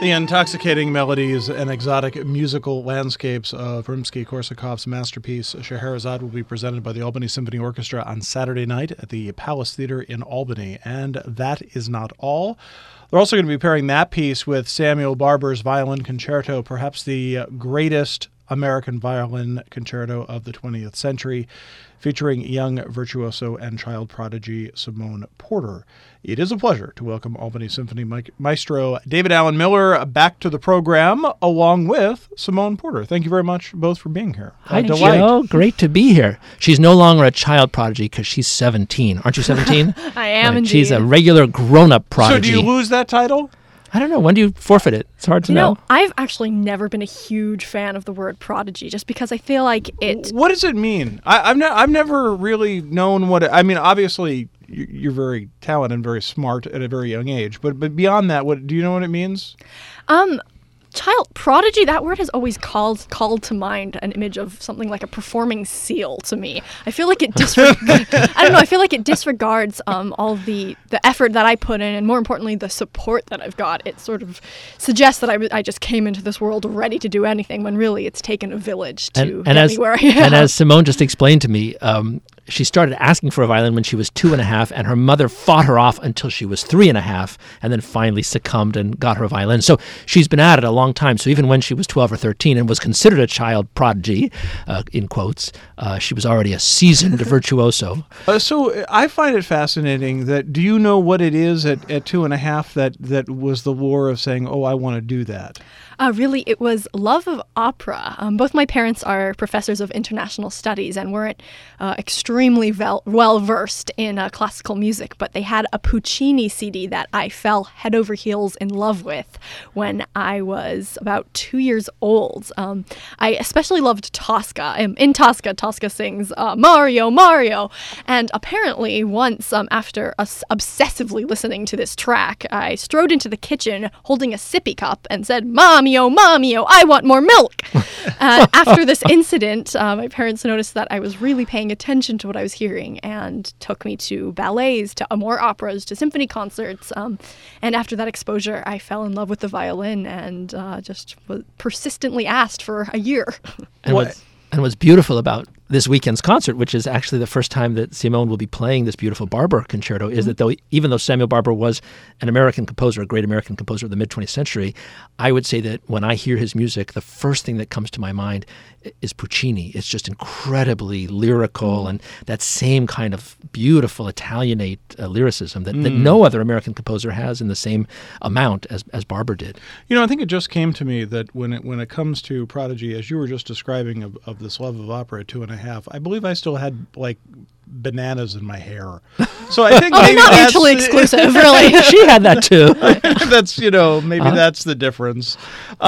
The intoxicating melodies and exotic musical landscapes of Rimsky-Korsakov's masterpiece Scheherazade will be presented by the Albany Symphony Orchestra on Saturday night at the Palace Theater in Albany. And that is not all. They're also going to be pairing that piece with Samuel Barber's Violin Concerto, perhaps the greatest American violin concerto of the 20th century, featuring young virtuoso and child prodigy Simone Porter. It is a pleasure to welcome Albany Symphony maestro David Alan Miller back to the program, along with Simone Porter. Thank you very much both for being here. Hi, Joe. Great to be here. She's no longer a child prodigy because she's 17. Aren't you 17? I am, indeed. She's a regular grown-up prodigy. So do you lose that title? I don't know. When do you forfeit it? It's hard to know. I've actually never been a huge fan of the word prodigy, just because I feel like it... What does it mean? I've never really known what... I mean, obviously, you're very talented and very smart at a very young age, but beyond that, what do you know what it means? Child prodigy, that word has always called to mind an image of something like a performing seal to me. I feel like it I feel like it disregards all the effort that I put in, and more importantly, the support that I've got. It sort of suggests that I just came into this world ready to do anything, when really it's taken a village to get me where I am. And as Simone just explained to me, she started asking for a violin when she was 2.5, and her mother fought her off until she was 3.5, and then finally succumbed and got her a violin. So she's been at it a long time. So even when she was 12 or 13 and was considered a child prodigy, in quotes, she was already a seasoned virtuoso. So I find it fascinating that, do you know what it is at 2.5 that was the lure of saying, oh, I want to do that? Really, it was love of opera. Both my parents are professors of international studies and weren't extremely well-versed in classical music, but they had a Puccini CD that I fell head over heels in love with when I was about 2 years old. I especially loved Tosca. In Tosca, Tosca sings Mario, Mario. And apparently once, after obsessively listening to this track, I strode into the kitchen holding a sippy cup and said, Mamio, Mamio, I want more milk. After this incident, my parents noticed that I was really paying attention to what I was hearing and took me to ballets, to more operas, to symphony concerts. And after that exposure, I fell in love with the violin and just was persistently asked for a year. And what's beautiful about this weekend's concert, which is actually the first time that Simone will be playing this beautiful Barber concerto, is that even though Samuel Barber was an American composer, a great American composer of the mid-20th century, I would say that when I hear his music, the first thing that comes to my mind is Puccini. It's just incredibly lyrical and that same kind of beautiful Italianate lyricism that no other American composer has in the same amount as Barber did. You know, I think it just came to me that when it comes to prodigy, as you were just describing of this love of opera at 2.5, I believe I still had like bananas in my hair. So I think maybe not that's mutually exclusive, really. She had that too. That's, maybe that's the difference.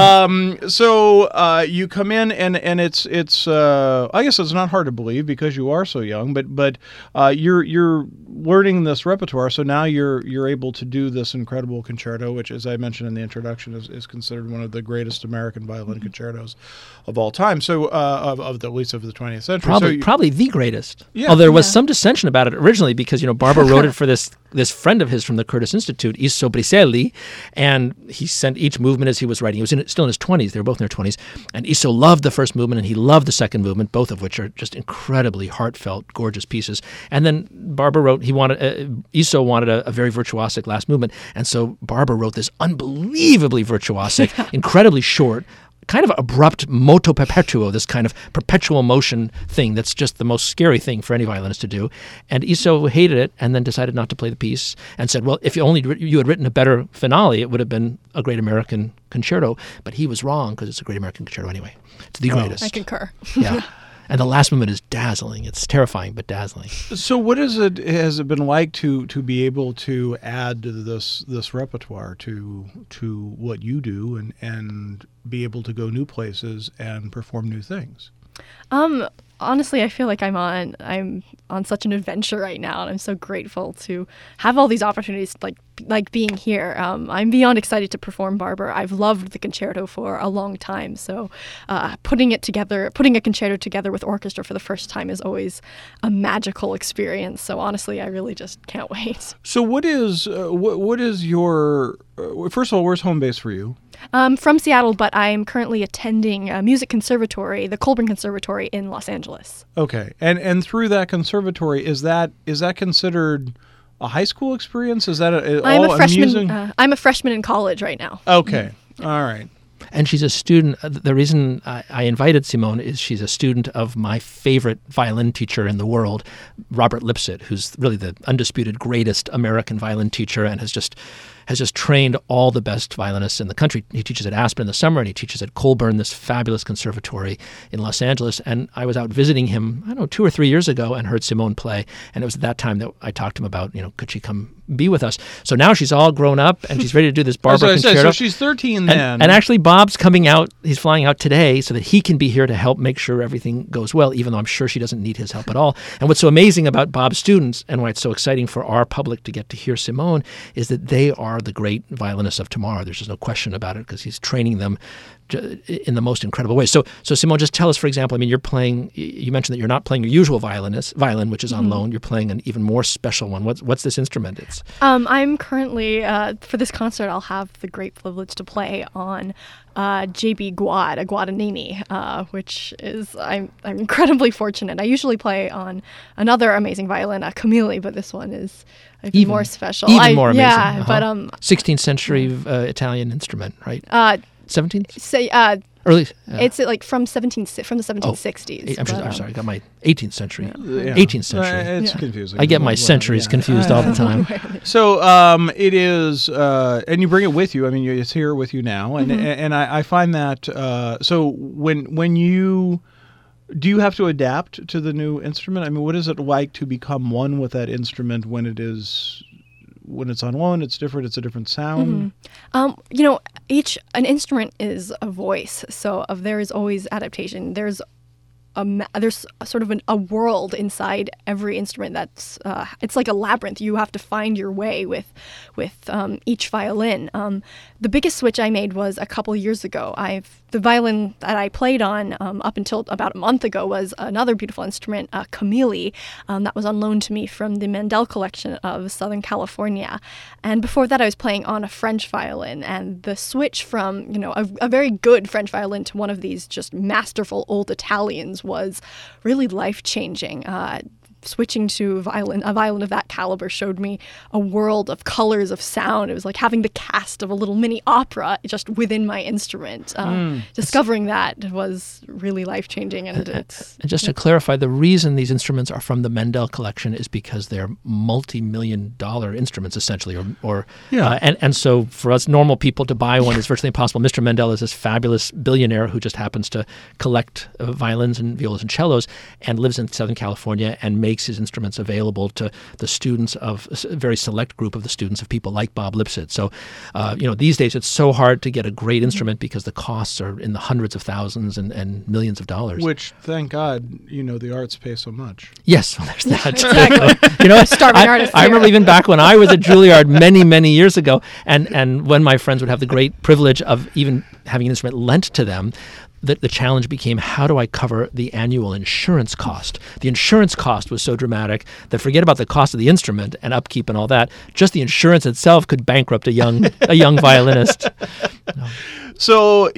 So you come in and it's I guess it's not hard to believe because you are so young, but you're learning this repertoire. So now you're able to do this incredible concerto, which, as I mentioned in the introduction, is considered one of the greatest American violin concertos of all time. So at least of the 20th century. Probably the greatest. Yeah. Although there was some dissension about it originally because, Barber wrote it for this friend of his from the Curtis Institute, Iso Briselli, and he sent each movement as he was writing. He was still in his 20s. They were both in their 20s. And Iso loved the first movement and he loved the second movement, both of which are just incredibly heartfelt, gorgeous pieces. And then Barber wrote, Iso wanted a very virtuosic last movement. And so Barber wrote this unbelievably virtuosic, incredibly short, kind of abrupt moto perpetuo, this kind of perpetual motion thing that's just the most scary thing for any violinist to do. And Iso hated it and then decided not to play the piece and said, well, if you had written a better finale, it would have been a great American concerto. But he was wrong because it's a great American concerto anyway. It's the greatest. I concur. Yeah. And the last movement is dazzling. It's terrifying, but dazzling. So what has it been like to be able to add this repertoire to what you do and be able to go new places and perform new things? honestly, I feel like I'm on such an adventure right now, and I'm so grateful to have all these opportunities, like being here. I'm beyond excited to perform Barber. I've loved the concerto for a long time, so putting a concerto together with orchestra for the first time is always a magical experience. So honestly, I really just can't wait. So what is your first of all, where's home base for you? From Seattle, but I'm currently attending a music conservatory, the Colburn Conservatory in Los Angeles. Okay, and through that conservatory, is that considered a high school experience? Is that I'm all a freshman. amusing? I'm a freshman in college right now. Okay, all right. And she's a student. The reason I invited Simone is she's a student of my favorite violin teacher in the world, Robert Lipset, who's really the undisputed greatest American violin teacher and has just trained all the best violinists in the country. He teaches at Aspen in the summer, and he teaches at Colburn, this fabulous conservatory in Los Angeles. And I was out visiting him, 2 or 3 years ago, and heard Simone play. And it was at that time that I talked to him about, could she come be with us? So now she's all grown up, and she's ready to do this Barber concerto. So she's 13 then. And actually, Bob's coming out. He's flying out today so that he can be here to help make sure everything goes well, even though I'm sure she doesn't need his help at all. And what's so amazing about Bob's students, and why it's so exciting for our public to get to hear Simone, is that they are the great violinists of tomorrow. There's just no question about it, because he's training them in the most incredible way. So Simone, just tell us, for example, you're playing, you mentioned that you're not playing your usual violin, which is on loan. You're playing an even more special one. What's this instrument? I'm currently, for this concert, I'll have the great privilege to play on JB Guad, a Guadagnini, which is, I'm incredibly fortunate. I usually play on another amazing violin, a Camilli, but this one is even more special. Even more amazing. Yeah, but 16th century Italian instrument, right? 17th? Say Early. It's from the 1760s. I'm sorry, I got my 18th century. Yeah. 18th century. It's confusing. I get my centuries confused all the time. So it is, and you bring it with you. It's here with you now, and I find that. So when you do, you have to adapt to the new instrument. What is it like to become one with that instrument when it's on loan? It's different. It's a different sound. An instrument is a voice, so there is always adaptation. There's sort of a world inside every instrument that's it's like a labyrinth. You have to find your way with each violin. The biggest switch I made was a couple years ago. The violin that I played on up until about a month ago was another beautiful instrument, a Camilli, that was on loan to me from the Mandel collection of Southern California. And before that, I was playing on a French violin. And the switch from a very good French violin to one of these just masterful old Italians was really life-changing. Switching to a violin of that caliber showed me a world of colors, of sound. It was like having the cast of a little mini opera just within my instrument. Discovering that was really life-changing. And just to clarify, the reason these instruments are from the Mandel collection is because they're multi-million-dollar instruments, essentially. And so for us normal people to buy one is virtually impossible. Mr. Mandel is this fabulous billionaire who just happens to collect violins and violas and cellos and lives in Southern California and makes his instruments available to the students of a very select group of the students of people like Bob Lipset. So, these days it's so hard to get a great instrument because the costs are in the hundreds of thousands and millions of dollars. Which, thank God, the arts pay so much. Yes, well, there's that. Exactly. Starving artists. I remember even back when I was at Juilliard many, many years ago, and when my friends would have the great privilege of even having an instrument lent to them, the challenge became, how do I cover the annual insurance cost? The insurance cost was so dramatic that, forget about the cost of the instrument and upkeep and all that, just the insurance itself could bankrupt a young violinist. So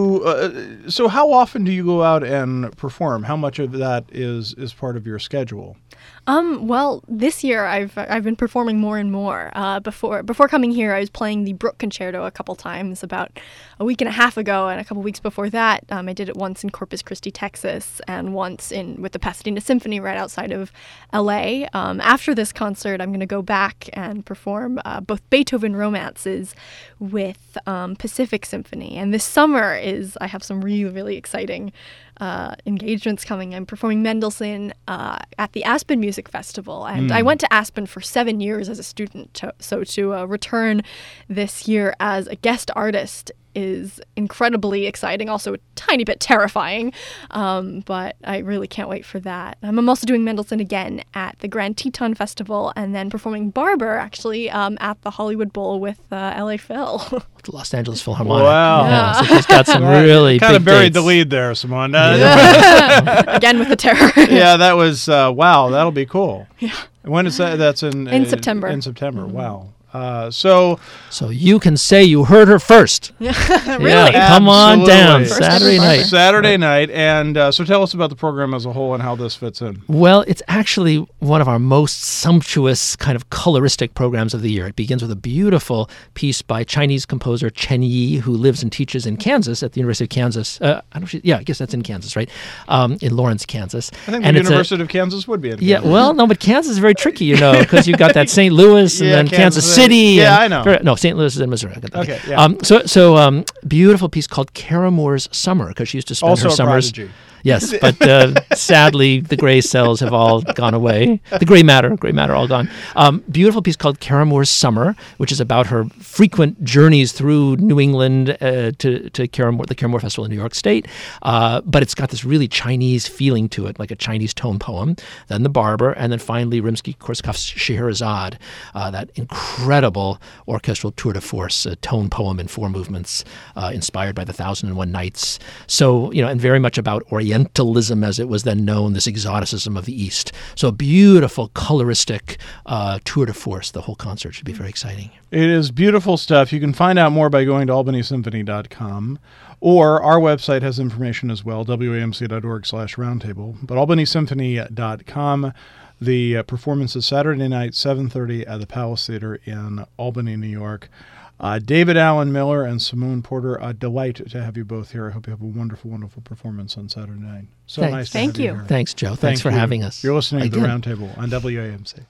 so how often do you go out and perform? How much of that is part of your schedule? Well, this year I've been performing more and more. Before coming here, I was playing the Brook Concerto a couple times, about a week and a half ago, and a couple weeks before that, I did it once in Corpus Christi, Texas, and once with the Pasadena Symphony right outside of L.A. After this concert, I'm going to go back and perform both Beethoven romances with Pacific Symphony. And this summer I have some really, really exciting engagements coming. I'm performing Mendelssohn at the Aspen Music Festival, and I went to Aspen for 7 years as a student. So to return this year as a guest artist is incredibly exciting, also a tiny bit terrifying, but I really can't wait for that. I'm also doing Mendelssohn again at the Grand Teton Festival, and then performing Barber actually at the Hollywood Bowl with LA Phil. The Los Angeles Philharmonic. Wow. Yeah, so she's got some really kind of big buried dates. the lead there, Simone. Again with the terror. Yeah, that was wow. That'll be cool. Yeah. When is that? That's in September. In September. Wow. So you can say you heard her first. Really? Yeah, come on down Absolutely. Saturday night. Saturday night, and so tell us about the program as a whole and how this fits in. Well, it's actually one of our most sumptuous kind of coloristic programs of the year. It begins with a beautiful piece by Chinese composer Chen Yi, who lives and teaches in Kansas at the University of Kansas. I guess that's in Kansas, right? In Lawrence, Kansas. I think the University of Kansas would be in Kansas. Yeah, well, no, but Kansas is very tricky, because you've got that St. Louis and then Kansas City. Yeah, and, I know. No, St. Louis is in Missouri. I got that. Okay, yeah. So beautiful piece called Caramore's Summer, because she used to spend Also her a summers. prodigy. Yes, but sadly, the gray cells have all gone away. The gray matter all gone. Beautiful piece called Caramore's Summer, which is about her frequent journeys through New England to the Caramore Festival in New York State. But it's got this really Chinese feeling to it, like a Chinese tone poem. Then the Barber, and then finally Rimsky-Korsakov's Scheherazade, that incredible orchestral tour de force, a tone poem in 4 movements, inspired by the 1001 Nights. So, and very much about Orientalism, as it was then known, this exoticism of the East. So a beautiful, coloristic tour de force. The whole concert should be very exciting. It is beautiful stuff. You can find out more by going to albanysymphony.com, or our website has information as well, wamc.org/roundtable. But albanysymphony.com. The performance is Saturday night, 7:30 at the Palace Theater in Albany, New York. David Allen Miller and Simone Porter, a delight to have you both here. I hope you have a wonderful, wonderful performance on Saturday night. So Thanks. nice to Thank have you you. here. Thanks, Joe. Thanks for you. having us. You're listening to The Again. Roundtable on WAMC.